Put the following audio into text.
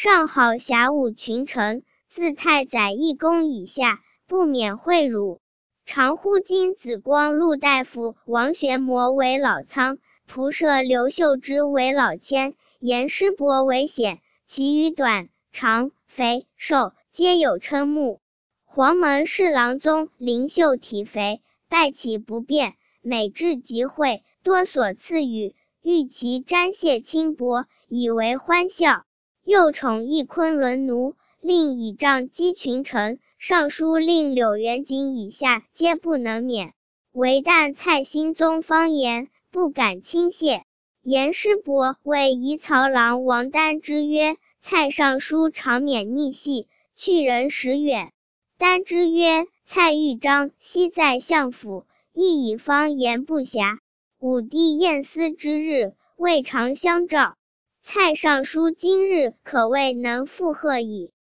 上好侠武群臣，自太宰一公以下，不免贿赂。常呼金子光禄大夫王玄谟为老苍，仆射刘秀之为老千，严师伯为显，其余短、长、肥、瘦皆有称目。黄门侍郎中灵秀体肥，拜起不便，每至集会，多所赐予，欲其瞻谢轻薄，以为欢笑。又宠一昆仑奴，令倚仗击群臣，尚书令柳元景以下皆不能免。唯但蔡兴宗方言，不敢轻谢。严师伯谓仪曹郎王丹之曰：蔡尚书常免逆戏，去人使远。丹之曰：蔡豫章昔在相府，亦以方言不暇。武帝宴司之日，未尝相召。蔡尚书今日可谓能附和矣。